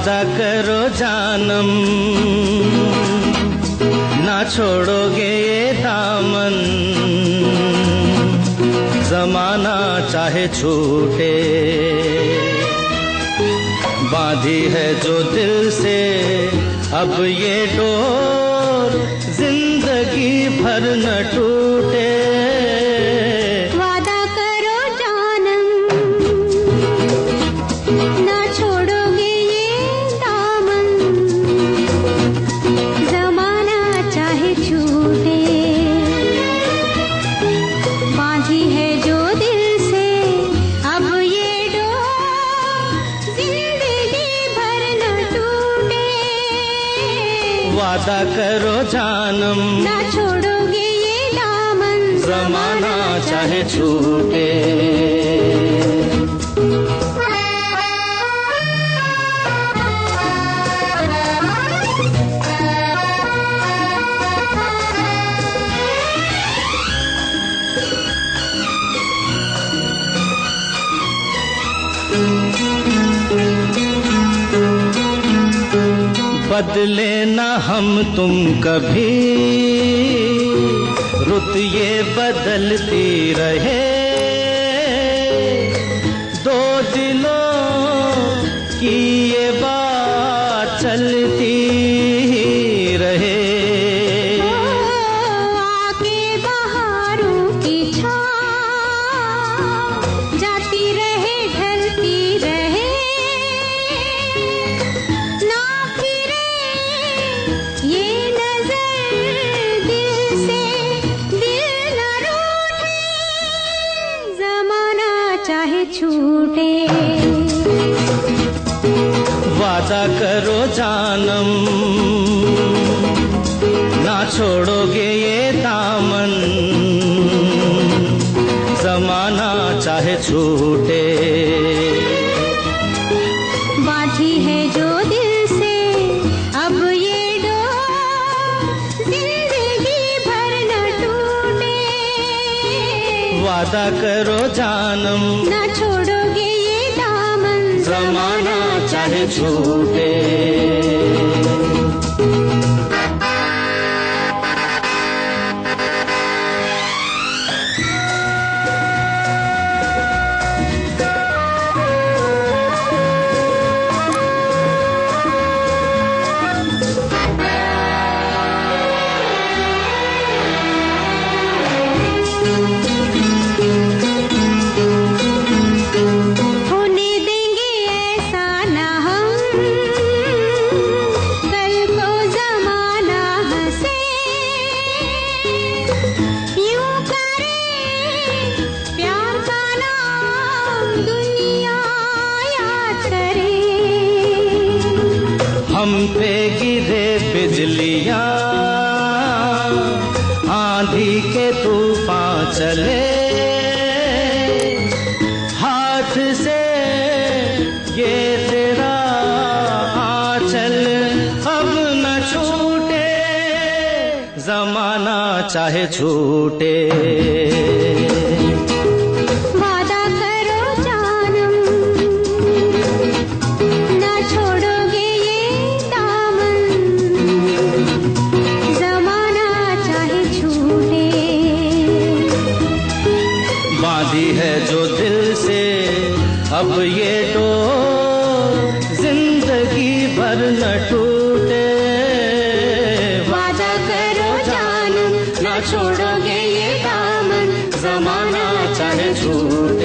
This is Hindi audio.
वादा करो जानम ना छोड़ोगे ये दामन, जमाना चाहे छूटे। बांधी है जो दिल से अब ये डोर, जिंदगी भर न टूटे। वादा करो जानम ना छोड़ोगे ये दामन, जमाना चाहे छूटे। बांधी है जो दिल से अब ये डोर, जिंदगी भर न टूटे। वादा करो जानम ना छोड़ोगे ये दामन, जमाना चाहे छूटे। बदले ना हम तुम कभी, रुत ये बदलती रहे। दो दिलों की ये बात चलती ही रहे। आके बहारों की छाँव जाती रहे ढलती रहे, ना फिरे ये नजर दिल से, दिल न रूठे, जमाना चाहे छूटे। वादा करो जानम ना छोड़ोगे ये दामन, जमाना चाहे छूटे। बांधी है जो दिल से अब ये डोर, जिंदगी भर न टूटे। वादा करो जानम ना छोड़ोगे ये दामन, जमाना चाहे छूटे। होने देंगे ऐसा ना हम, कल को जमाना हंसे। यूं करे प्यार का नाम दुनिया याद करे। हम पे गिरे बिजलियां, आंधी के तूफान चले। हाथ से ये तेरा आंचल अब न छूटे, जमाना चाहे छूटे। वादा करो जानम ना छोड़ोगे ये दामन, जमाना चाहे छूटे। बांधी है जो दिल से अब ये डोर, जिंदगी भर न टूटे। वादा करो जानम ना छोड़ोगे ये दामन, जमाना चाहे छूटे।